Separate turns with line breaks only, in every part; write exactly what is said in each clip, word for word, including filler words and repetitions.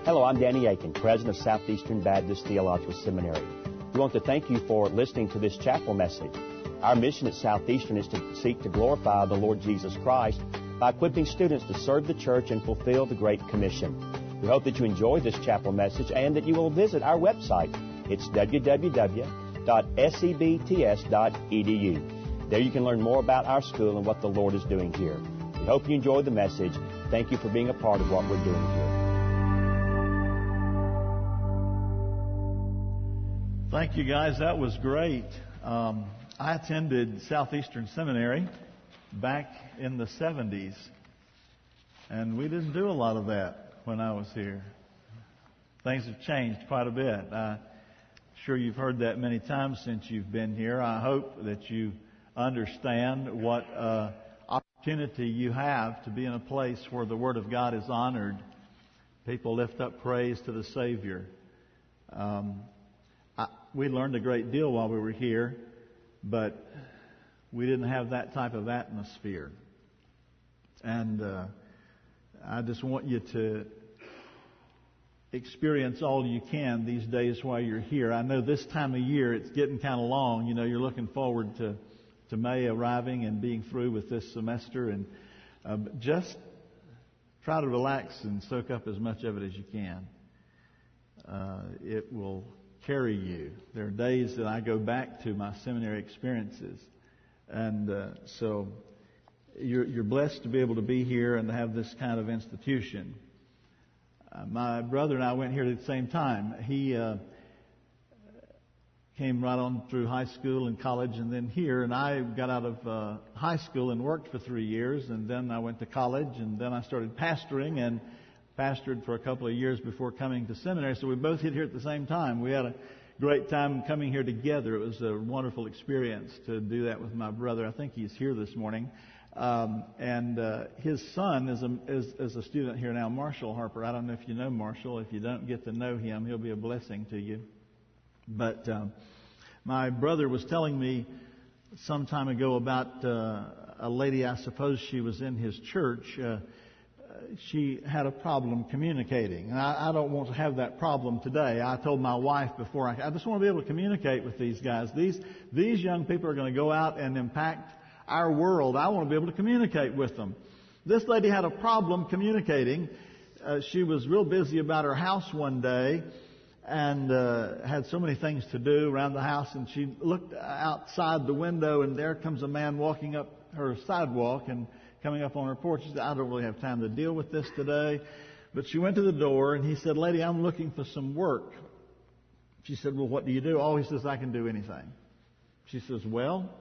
Hello, I'm Danny Aiken, President of Southeastern Baptist Theological Seminary. We want to thank you for listening to this chapel message. Our mission at Southeastern is to seek to glorify the Lord Jesus Christ by equipping students to serve the church and fulfill the Great Commission. We hope that you enjoy this chapel message and that you will visit our website. It's w w w dot s e b t s dot e d u. There you can learn more about our school and what the Lord is doing here. We hope you enjoyed the message. Thank you for being a part of what we're doing here.
Thank you, guys. That was great. Um, I attended Southeastern Seminary back in the seventies, and we didn't do a lot of that when I was here. Things have changed quite a bit. I'm sure you've heard that many times since you've been here. I hope that you understand what uh, opportunity you have to be in a place where the Word of God is honored. People lift up praise to the Savior. Um, I, we learned a great deal while we were here, but we didn't have that type of atmosphere. And uh, I just want you to experience all you can these days while you're here. I know this time of year it's getting kind of long. You know, you're looking forward to, to May arriving and being through with this semester. And uh, just try to relax and soak up as much of it as you can. Uh, it will carry you. There are days that I go back to my seminary experiences. And uh, so you're, you're blessed to be able to be here and to have this kind of institution. Uh, my brother and I went here at the same time. He uh, came right on through high school and college and then here. And I got out of uh, high school and worked for three years. And then I went to college and then I started pastoring and pastored for a couple of years before coming to seminary. So we both hit here at the same time. We had a great time coming here together. It was a wonderful experience to do that with my brother. I think he's here this morning. Um, and uh, his son is a, is, is a student here now, Marshall Harper. I don't know if you know Marshall. If you don't get to know him, he'll be a blessing to you. But um, my brother was telling me some time ago about uh, a lady, I suppose she was in his church. Uh, she had a problem communicating. And I, I don't want to have that problem today. I told my wife before, I, I just want to be able to communicate with these guys. These, these young people are going to go out and impact our world. I want to be able to communicate with them. This lady had a problem communicating. Uh, she was real busy about her house one day and uh, had so many things to do around the house. And she looked outside the window and there comes a man walking up her sidewalk and coming up on her porch. She said, I don't really have time to deal with this today. But she went to the door and he said, lady, I'm looking for some work. She said, well, what do you do? Oh, he says, I can do anything. She says, well,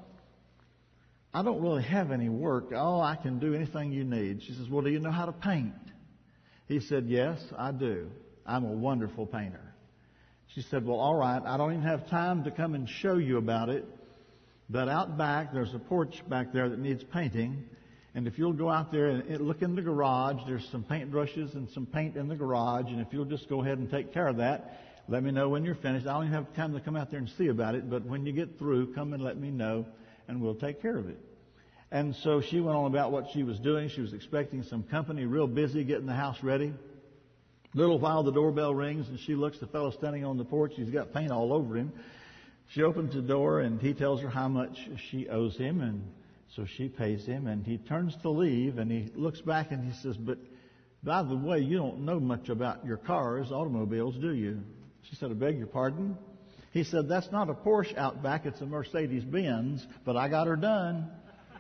I don't really have any work. Oh, I can do anything you need. She says, well, do you know how to paint? He said, yes, I do. I'm a wonderful painter. She said, well, all right, I don't even have time to come and show you about it. But out back, there's a porch back there that needs painting. And if you'll go out there and look in the garage, there's some paint brushes and some paint in the garage. And if you'll just go ahead and take care of that, let me know when you're finished. I don't even have time to come out there and see about it. But when you get through, come and let me know, and we'll take care of it. And so she went on about what she was doing. She was expecting some company, real busy getting the house ready. A little while, the doorbell rings, and she looks, the fellow standing on the porch. He's got paint all over him. She opens the door, and he tells her how much she owes him, and so she pays him, and he turns to leave, and he looks back, and he says, but by the way, you don't know much about your cars, automobiles, do you? She said, I beg your pardon? He said, that's not a Porsche out back, it's a Mercedes-Benz, but I got her done.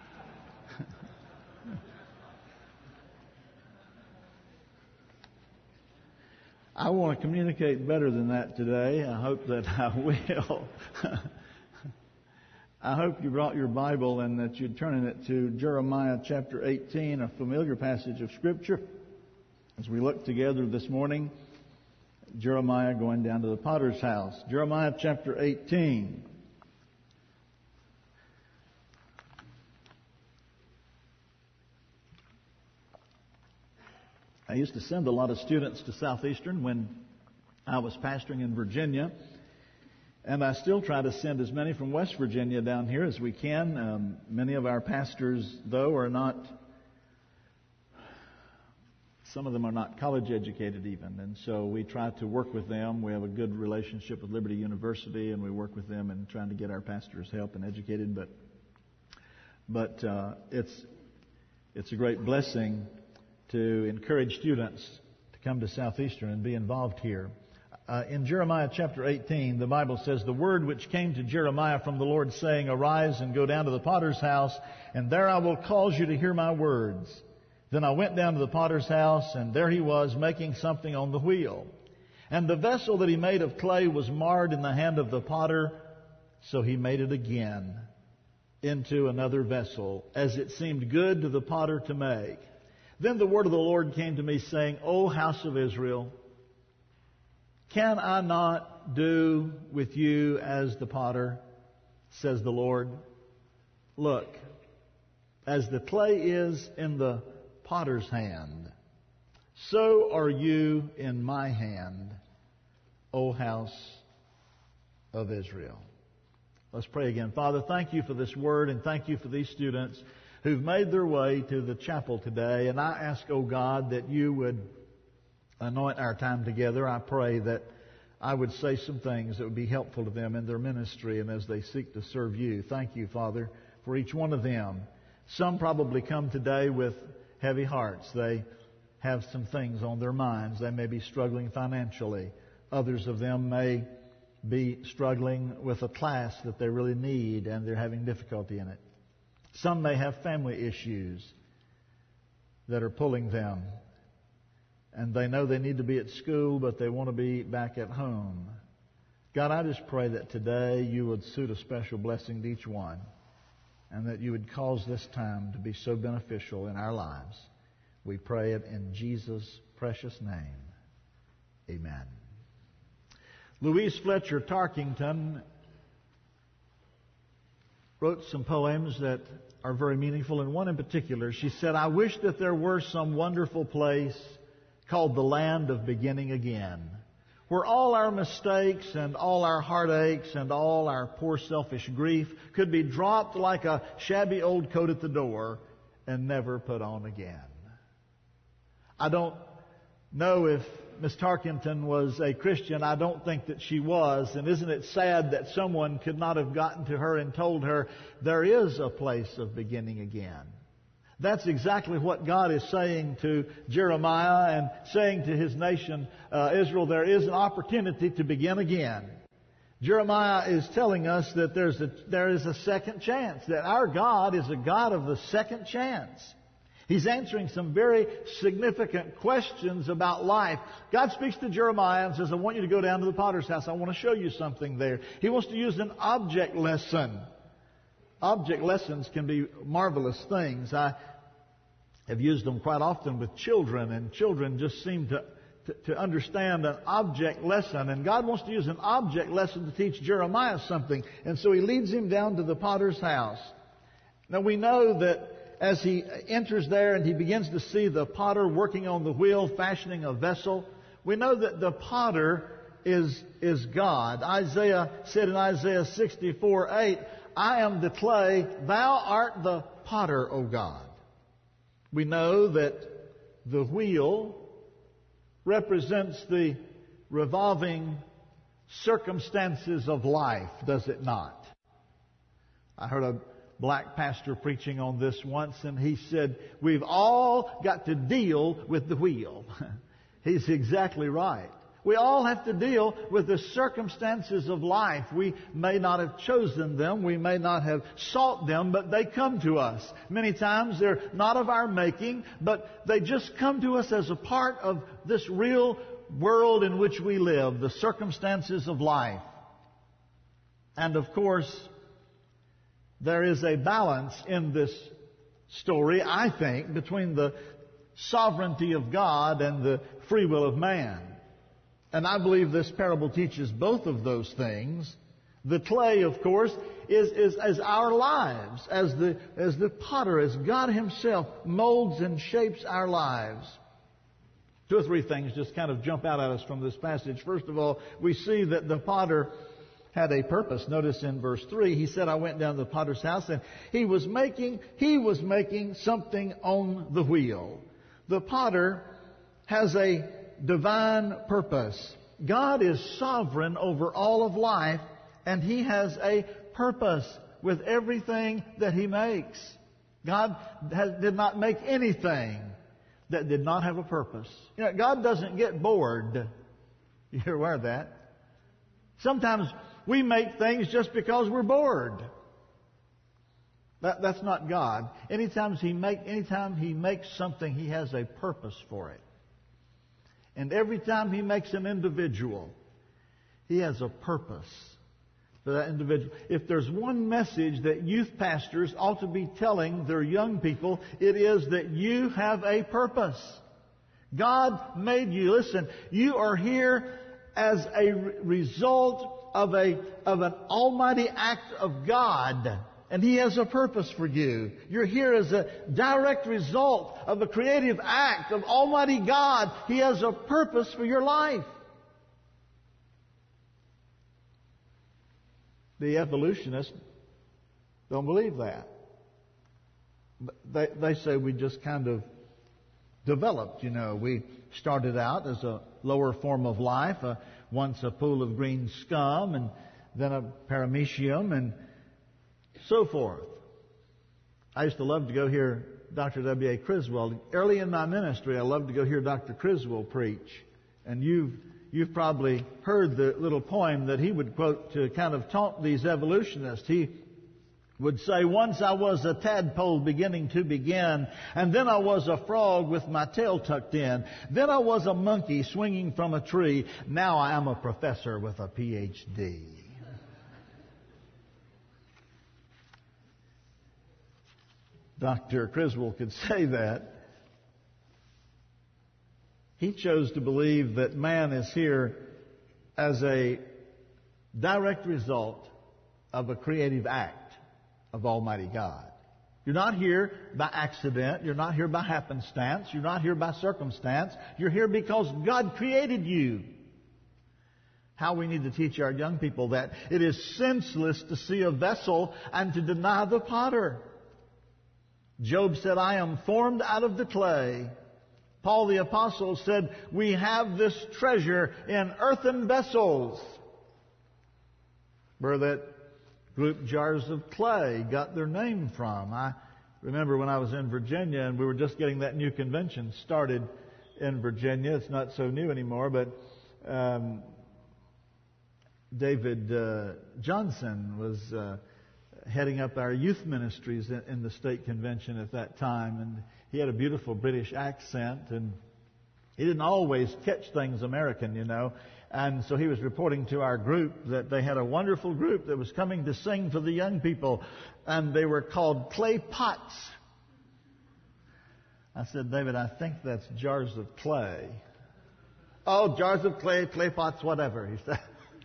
I want to communicate better than that today. I hope that I will. I hope you brought your Bible and that you're turning it to Jeremiah chapter eighteen, a familiar passage of Scripture. As we look together this morning, Jeremiah going down to the potter's house. Jeremiah chapter eighteen. I used to send a lot of students to Southeastern when I was pastoring in Virginia. And I still try to send as many from West Virginia down here as we can. Um, many of our pastors, though, are not Some of them are not college educated even, and so we try to work with them. We have a good relationship with Liberty University, and we work with them in trying to get our pastors help and educated. But but uh, it's it's a great blessing to encourage students to come to Southeastern and be involved here. Uh, in Jeremiah chapter eighteen, the Bible says, "The word which came to Jeremiah from the Lord, saying, Arise and go down to the potter's house, and there I will cause you to hear my words. Then I went down to the potter's house, and there he was, making something on the wheel. And the vessel that he made of clay was marred in the hand of the potter, so he made it again into another vessel, as it seemed good to the potter to make. Then the word of the Lord came to me, saying, O house of Israel, can I not do with you as the potter, says the Lord? Look, as the clay is in the potter's hand, so are you in my hand, O house of Israel." Let's pray again. Father, thank you for this word, and thank you for these students who've made their way to the chapel today. And I ask, O God, that you would anoint our time together. I pray that I would say some things that would be helpful to them in their ministry and as they seek to serve you. Thank you, Father, for each one of them. Some probably come today with heavy hearts. They have some things on their minds. They may be struggling financially. Others of them may be struggling with a class that they really need and they're having difficulty in it. Some may have family issues that are pulling them, and they know they need to be at school, but they want to be back at home. God, I just pray that today you would suit a special blessing to each one, and that you would cause this time to be so beneficial in our lives. We pray it in Jesus' precious name. Amen. Louise Fletcher Tarkington wrote some poems that are very meaningful, and one in particular. She said, "I wish that there were some wonderful place called the land of beginning again, where all our mistakes and all our heartaches and all our poor selfish grief could be dropped like a shabby old coat at the door and never put on again." I don't know if Miss Tarkington was a Christian. I don't think that she was. And isn't it sad that someone could not have gotten to her and told her there is a place of beginning again? That's exactly what God is saying to Jeremiah and saying to his nation, uh, Israel. There is an opportunity to begin again. Jeremiah is telling us that there's a, there is a second chance, that our God is a God of the second chance. He's answering some very significant questions about life. God speaks to Jeremiah and says, I want you to go down to the potter's house. I want to show you something there. He wants to use an object lesson. Object lessons can be marvelous things. I have used them quite often with children, and children just seem to, to, to understand an object lesson. And God wants to use an object lesson to teach Jeremiah something. And so He leads him down to the potter's house. Now we know that as he enters there and he begins to see the potter working on the wheel, fashioning a vessel, we know that the potter is, is God. Isaiah said in Isaiah sixty-four eight, I am the clay, thou art the potter, O God. We know that the wheel represents the revolving circumstances of life, does it not? I heard a black pastor preaching on this once, and he said, we've all got to deal with the wheel. He's exactly right. We all have to deal with the circumstances of life. We may not have chosen them. We may not have sought them, but they come to us. Many times they're not of our making, but they just come to us as a part of this real world in which we live, the circumstances of life. And of course, there is a balance in this story, I think, between the sovereignty of God and the free will of man. And I believe this parable teaches both of those things. The clay, of course, is, is as our lives, as the, as the potter, as God Himself molds and shapes our lives. Two or three things just kind of jump out at us from this passage. First of all, we see that the potter had a purpose. Notice in verse three, he said, I went down to the potter's house, and he was making, he was making something on the wheel. The potter has a divine purpose. God is sovereign over all of life, and He has a purpose with everything that He makes. God has, did not make anything that did not have a purpose. You know, God doesn't get bored. You're aware of that? Sometimes we make things just because we're bored. That, that's not God. Anytime he, make, anytime he makes something, He has a purpose for it. And every time He makes an individual, He has a purpose for that individual. If there's one message that youth pastors ought to be telling their young people, it is that you have a purpose. God made you. Listen, you are here as a result of a of an almighty act of God. And He has a purpose for you. You're here as a direct result of a creative act of Almighty God. He has a purpose for your life. The evolutionists don't believe that. They, they say we just kind of developed, you know. We started out as a lower form of life, uh, once a pool of green scum, and then a paramecium, and so forth. I used to love to go hear Doctor W A Criswell. Early in my ministry, I loved to go hear Doctor Criswell preach. And you've You've probably heard the little poem that he would quote to kind of taunt these evolutionists. He would say, once I was a tadpole beginning to begin, and then I was a frog with my tail tucked in. Then I was a monkey swinging from a tree. Now I am a professor with a P H D. Doctor Criswell could say that. He chose to believe that man is here as a direct result of a creative act of Almighty God. You're not here by accident. You're not here by happenstance. You're not here by circumstance. You're here because God created you. How we need to teach our young people that it is senseless to see a vessel and to deny the potter. Job said, I am formed out of the clay. Paul the Apostle said, we have this treasure in earthen vessels. Where that group Jars of Clay got their name from. I remember when I was in Virginia and we were just getting that new convention started in Virginia. It's not so new anymore, but um, David uh, Johnson was uh, heading up our youth ministries in, in the state convention at that time, and he had a beautiful British accent, and he didn't always catch things American, you know. And so he was reporting to our group that they had a wonderful group that was coming to sing for the young people, and they were called Clay Pots. I said, David, I think that's Jars of Clay. Oh, Jars of Clay, Clay Pots, whatever, he said.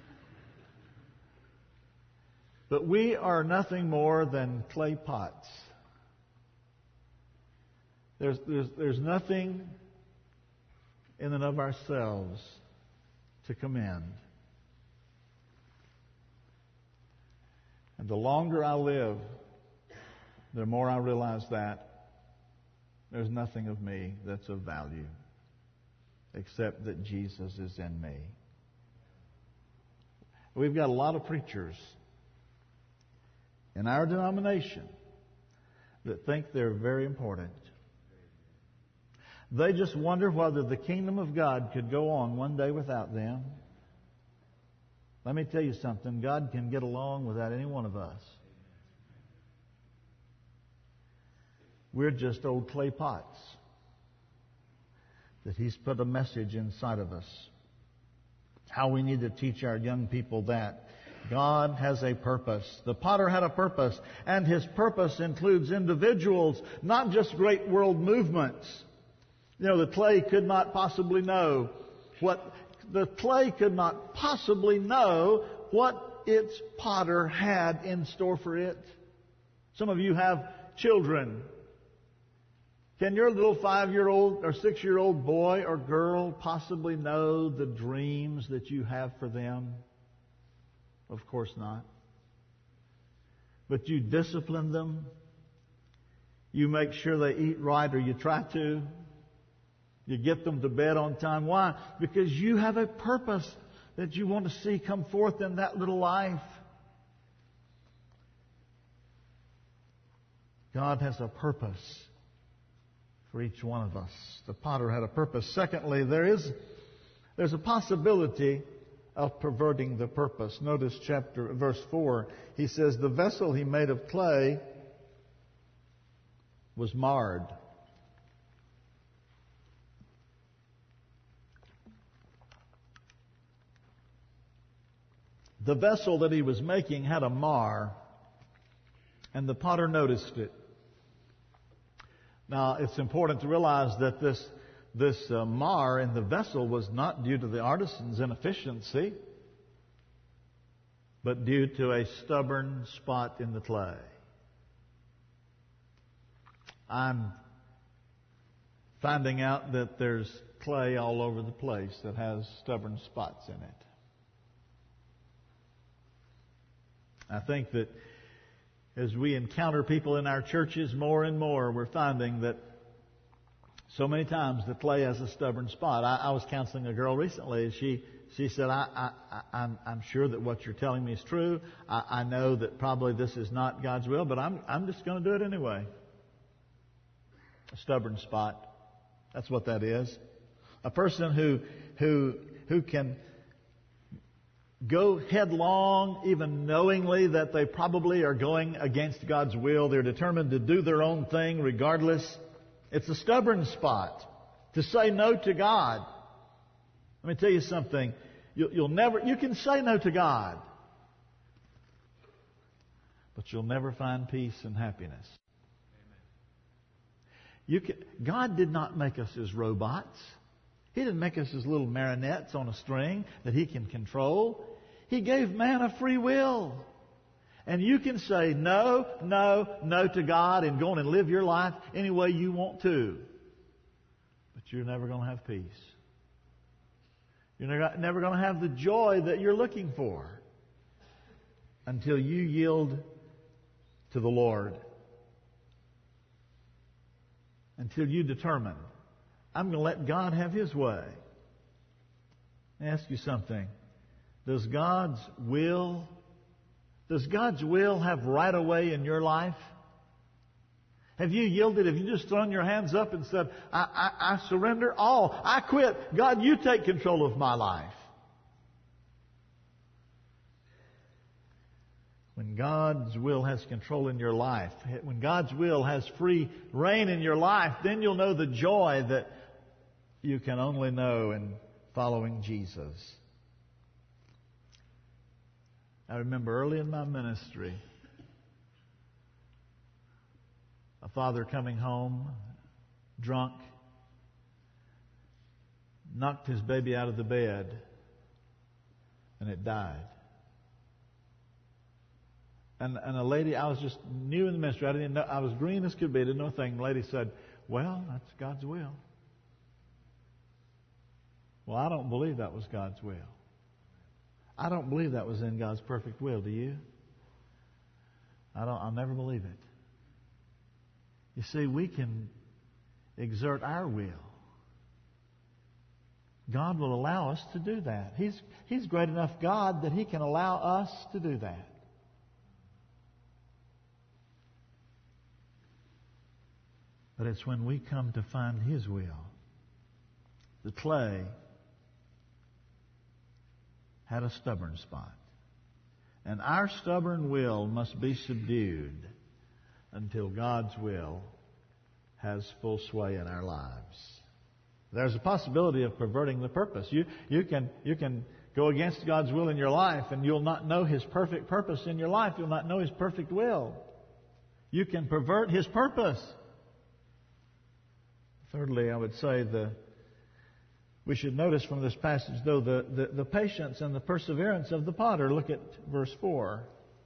But we are nothing more than clay pots. There's, there's, there's nothing in and of ourselves to commend. And the longer I live, the more I realize that there's nothing of me that's of value except that Jesus is in me. We've got a lot of preachers in our denomination that think they're very important. They just wonder whether the kingdom of God could go on one day without them. Let me tell you something. God can get along without any one of us. We're just old clay pots that He's put a message inside of us. How we need to teach our young people that. God has a purpose. The potter had a purpose, and His purpose includes individuals, not just great world movements. You know, the clay could not possibly know what the clay could not possibly know what its potter had in store for it. Some of you have children. Can your little five-year-old or six-year-old boy or girl possibly know the dreams that you have for them? Of course not. But you discipline them. You make sure they eat right, or you try to. You get them to bed on time. Why? Because you have a purpose that you want to see come forth in that little life. God has a purpose for each one of us. The potter had a purpose. Secondly, there is there's a possibility of perverting the purpose. Notice chapter verse four. He says, the vessel he made of clay was marred. The vessel that he was making had a mar, and the potter noticed it. Now, it's important to realize that this this uh, mar in the vessel was not due to the artisan's inefficiency, but due to a stubborn spot in the clay. I'm finding out that there's clay all over the place that has stubborn spots in it. I think that as we encounter people in our churches more and more, we're finding that so many times the clay has a stubborn spot. I, I was counseling a girl recently, and she she said, I, I, I'm, I'm sure that what you're telling me is true. I, I know that probably this is not God's will, but I'm I'm just going to do it anyway. A stubborn spot. That's what that is. A person who who who can go headlong, even knowingly that they probably are going against God's will. They're determined to do their own thing regardless. It's a stubborn spot to say no to God. Let me tell you something. You'll, you'll never, you can say no to God, but you'll never find peace and happiness. You can, God did not make us as robots. He didn't make us as little marionettes on a string that He can control. He gave man a free will. And you can say no, no, no to God and go on and live your life any way you want to. But you're never going to have peace. You're never going to have the joy that you're looking for until you yield to the Lord. Until you determine, I'm going to let God have His way. Let me ask you something. Does God's will, does God's will have right of way in your life? Have you yielded? Have you just thrown your hands up and said, I, I, I surrender all. I quit. God, you take control of my life. When God's will has control in your life, when God's will has free reign in your life, then you'll know the joy that you can only know in following Jesus. I remember early in my ministry, a father coming home, drunk, knocked his baby out of the bed, and it died. And, and a lady, I was just new in the ministry. I didn't know, I was green as could be. I didn't know a thing. The lady said, well, that's God's will. Well, I don't believe that was God's will. I don't believe that was in God's perfect will. Do you? I don't. I'll never believe it. You see, we can exert our will. God will allow us to do that. He's He's great enough God that He can allow us to do that. But it's when we come to find His will. The clay had a stubborn spot. And our stubborn will must be subdued until God's will has full sway in our lives. There's a possibility of perverting the purpose. You, you can, you can go against God's will in your life and you'll not know His perfect purpose in your life. You'll not know His perfect will. You can pervert His purpose. Thirdly, I would say the we should notice from this passage, though, the, the, the patience and the perseverance of the potter. Look at verse four.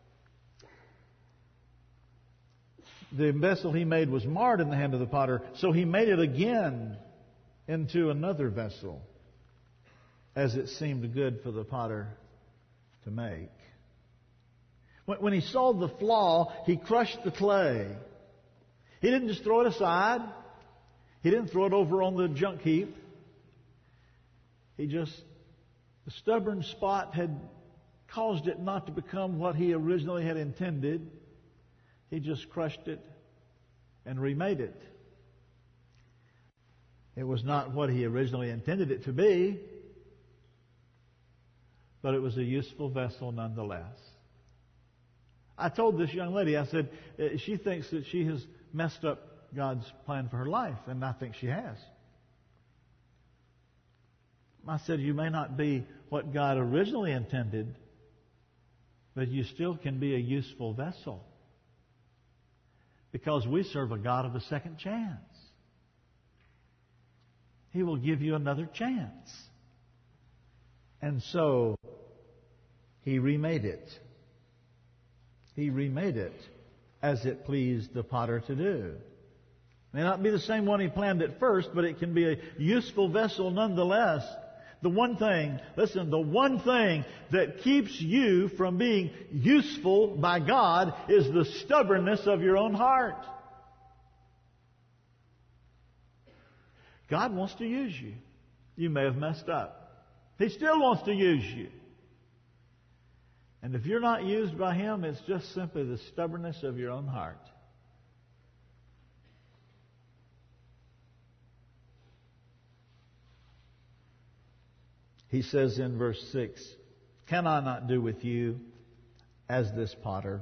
The vessel he made was marred in the hand of the potter, so he made it again into another vessel, as it seemed good for the potter to make. When, when he saw the flaw, he crushed the clay. He didn't just throw it aside. He didn't throw it over on the junk heap. He just, the stubborn spot had caused it not to become what he originally had intended. He just crushed it and remade it. It was not what he originally intended it to be, but it was a useful vessel nonetheless. I told this young lady, I said, she thinks that she has messed up God's plan for her life, and I think she has. I said, you may not be what God originally intended, but you still can be a useful vessel. Because we serve a God of a second chance. He will give you another chance. And so, He remade it. He remade it as it pleased the potter to do. It may not be the same one he planned at first, but it can be a useful vessel nonetheless. The one thing, listen, the one thing that keeps you from being useful by God is the stubbornness of your own heart. God wants to use you. You may have messed up. He still wants to use you. And if you're not used by Him, it's just simply the stubbornness of your own heart. He says in verse six, can I not do with you as this potter?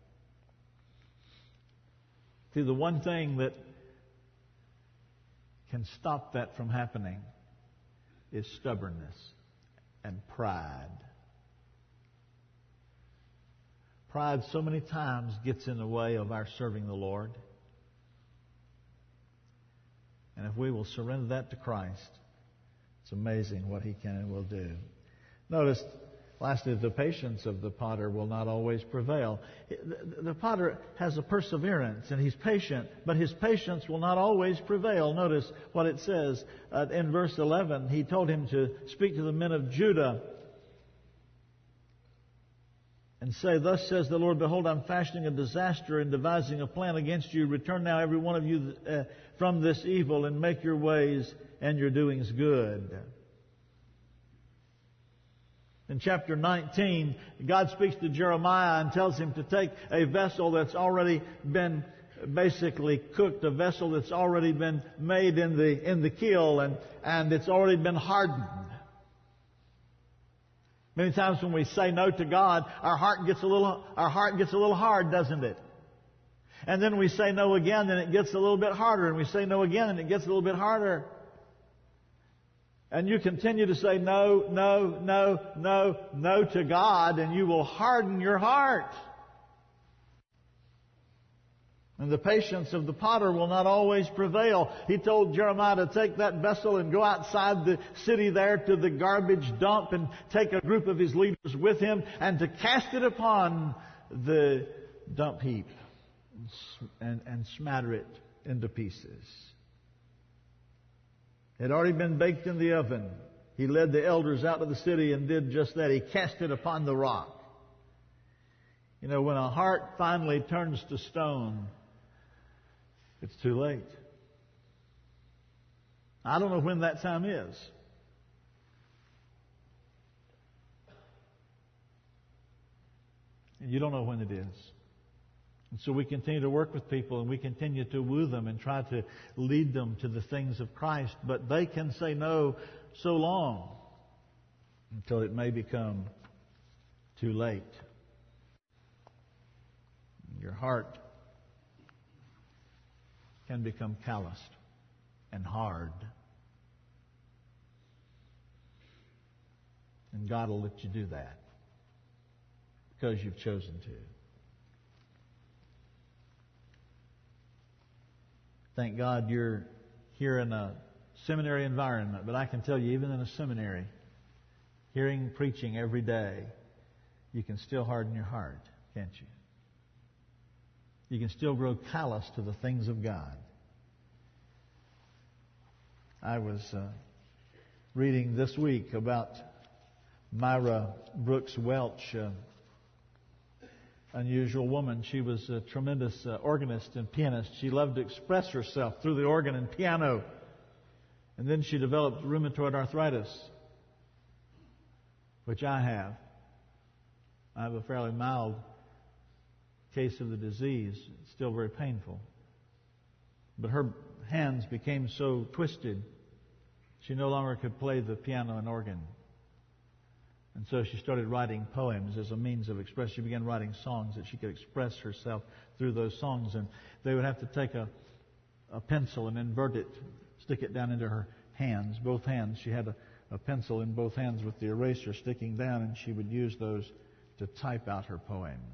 See, the one thing that can stop that from happening is stubbornness and pride. Pride so many times gets in the way of our serving the Lord. And if we will surrender that to Christ, it's amazing what He can and will do. Notice, lastly, the patience of the potter will not always prevail. The potter has a perseverance and he's patient, but his patience will not always prevail. Notice what it says uh, in verse eleven. He told him to speak to the men of Judah and say, thus says the Lord, behold, I'm fashioning a disaster and devising a plan against you. Return now, every one of you, uh, from this evil and make your ways and your doings good. In chapter nineteen, God speaks to Jeremiah and tells him to take a vessel that's already been basically cooked, a vessel that's already been made in the in the kiln, and, and it's already been hardened. Many times when we say no to God, our heart gets a little our heart gets a little hard, doesn't it? And then we say no again, and it gets a little bit harder, and we say no again, and it gets a little bit harder. And you continue to say no, no, no, no, no to God, and you will harden your heart. And the patience of the potter will not always prevail. He told Jeremiah to take that vessel and go outside the city there to the garbage dump and take a group of his leaders with him and to cast it upon the dump heap and, and smatter it into pieces. It had already been baked in the oven. He led the elders out of the city and did just that. He cast it upon the rock. You know, when a heart finally turns to stone, it's too late. I don't know when that time is. And you don't know when it is. And so we continue to work with people and we continue to woo them and try to lead them to the things of Christ. But they can say no so long until it may become too late. Your heart can become calloused and hard. And God will let you do that because you've chosen to. Thank God you're here in a seminary environment, but I can tell you, even in a seminary, hearing preaching every day, you can still harden your heart, can't you? You can still grow callous to the things of God. I was uh, reading this week about Myra Brooks Welch. Uh, unusual woman. She was a tremendous uh, organist and pianist. She loved to express herself through the organ and piano. And then she developed rheumatoid arthritis, which I have. I have a fairly mild case of the disease. It's still very painful. But her hands became so twisted, she no longer could play the piano and organ. And so she started writing poems as a means of expression. She began writing songs that she could express herself through those songs. And they would have to take a, a pencil and invert it, stick it down into her hands, both hands. She had a, a pencil in both hands with the eraser sticking down, and she would use those to type out her poems.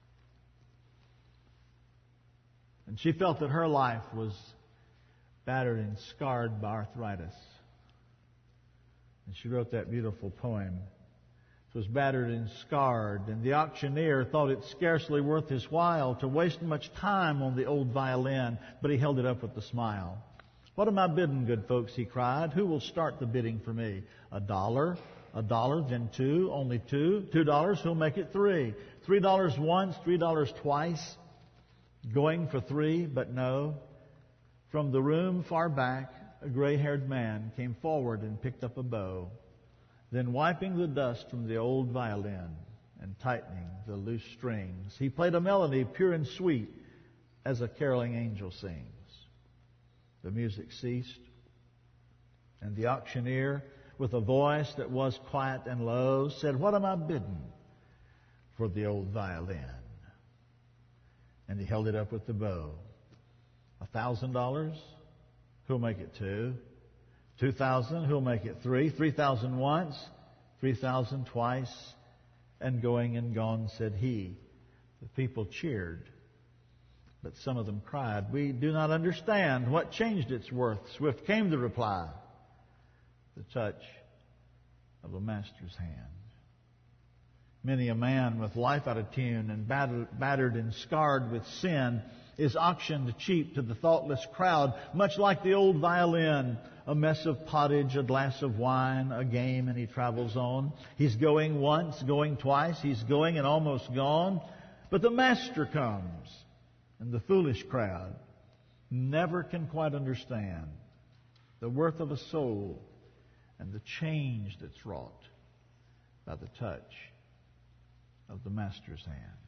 And she felt that her life was battered and scarred by arthritis. And she wrote that beautiful poem. It was battered and scarred, and the auctioneer thought it scarcely worth his while to waste much time on the old violin, but he held it up with a smile. "What am I bidding, good folks?" he cried. "Who will start the bidding for me? A dollar, a dollar, then two, only two. Two dollars, who'll make it three? Three dollars once, three dollars twice. Going for three, but no. From the room far back, a gray-haired man came forward and picked up a bow. Then wiping the dust from the old violin and tightening the loose strings, he played a melody pure and sweet as a caroling angel sings. The music ceased, and the auctioneer, with a voice that was quiet and low, said, "What am I bidding for the old violin?" And he held it up with the bow. A thousand dollars? Who'll make it two? Two thousand? Who'll make it three? Three thousand once? Three thousand twice? And going and gone, said he. The people cheered, but some of them cried, "We do not understand. What changed its worth?" Swift came the reply, "The touch of a master's hand." Many a man with life out of tune and battered and scarred with sin is auctioned cheap to the thoughtless crowd, much like the old violin, a mess of pottage, a glass of wine, a game, and he travels on. He's going once, going twice, he's going and almost gone. But the master comes, and the foolish crowd never can quite understand the worth of a soul and the change that's wrought by the touch of the master's hand.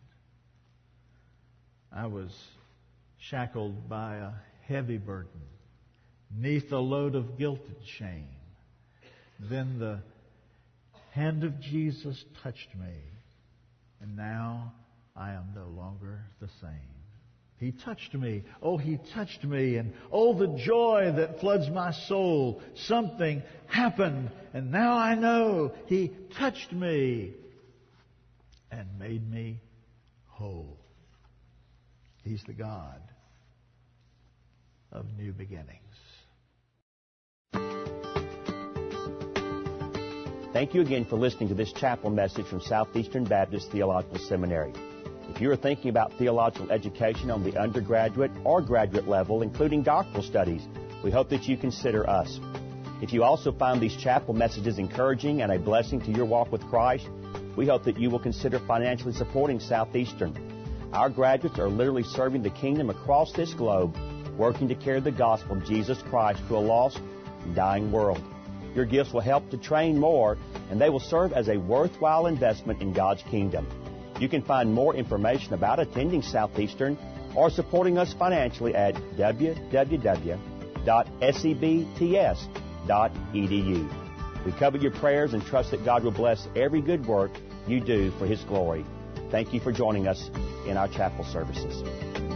I was shackled by a heavy burden, neath a load of guilt and shame. Then the hand of Jesus touched me, and now I am no longer the same. He touched me. Oh, He touched me. And oh, the joy that floods my soul. Something happened, and now I know He touched me and made me whole. He's the God of new beginnings.
Thank you again for listening to this chapel message from Southeastern Baptist Theological Seminary. If you are thinking about theological education on the undergraduate or graduate level, including doctoral studies, we hope that you consider us. If you also find these chapel messages encouraging and a blessing to your walk with Christ, we hope that you will consider financially supporting Southeastern. Our graduates are literally serving the kingdom across this globe, working to carry the gospel of Jesus Christ to a lost and dying world. Your gifts will help to train more, and they will serve as a worthwhile investment in God's kingdom. You can find more information about attending Southeastern or supporting us financially at w w w dot s e b t s dot e d u. We covet your prayers and trust that God will bless every good work you do for His glory. Thank you for joining us in our chapel services.